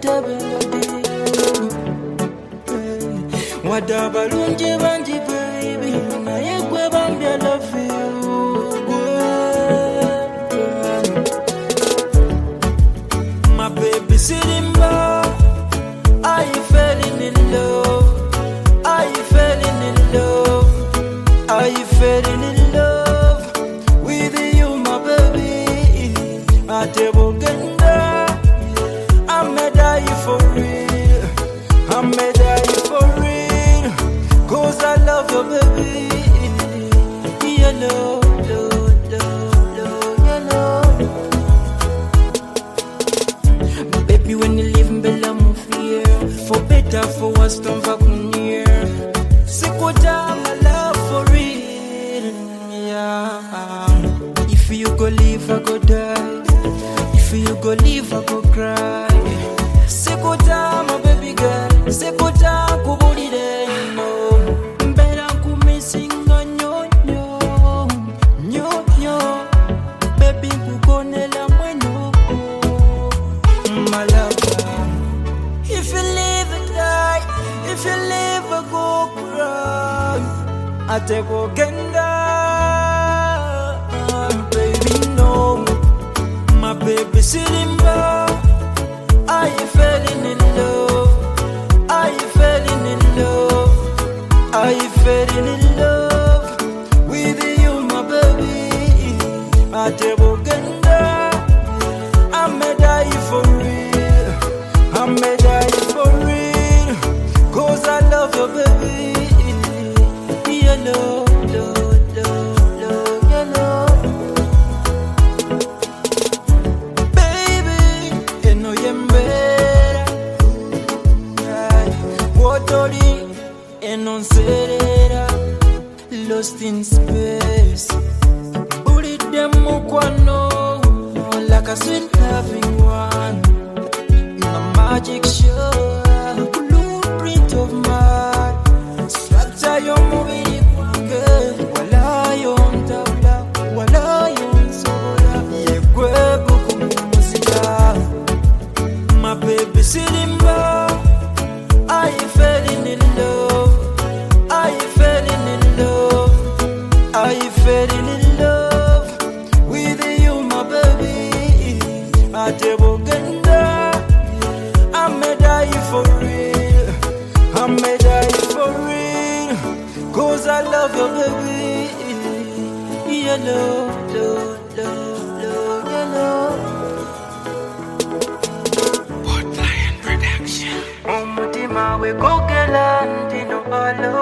Wadabalunji banji baby, na yekwe bambi I love you, girl. My baby Sirimba, are you falling in love? Are you falling in love? Are you falling in love with you, my baby? Atebogenda, I'm a die for real. I'm a die for real, 'cause I love you, baby. You know, you know. Baby, when you live in Bella fear, for better, for worse, don't fuck near. Sikota, my love for real, yeah. If you go live, I go die. If you go live, I go cry. Sikota, my baby girl. Sikota, kubulire, no. Mbera kumisinga nyonyo, nyonyo. Baby, kukonela mweno, my lover. If you live and die, if you live, I go cry. I take a genda, baby, no. My baby Sirimba, are you falling in love? Are you falling in love? Are you falling in love with you, my baby? Atebogenda, I'm a die for real. I'm a die for real, 'cause I love you, baby. You know, you know. Baby, you know you're better. Watery and on serera, lost in space. Bullet them mukwano, like a sweet loving one. In a magic show, blueprint of mine. Structure your movie, girl. Wala yon tabla, wala yon soda. Yekwe buku muzika. My baby Sirimba, are you falling in love? Are you falling in love? Are you falling in love with you, my baby? Atebogenda, I'm a die for real. I'm a die for real, 'cause I love you, baby. You know, you know. Woodlion Production. Umutima we go galantino alo.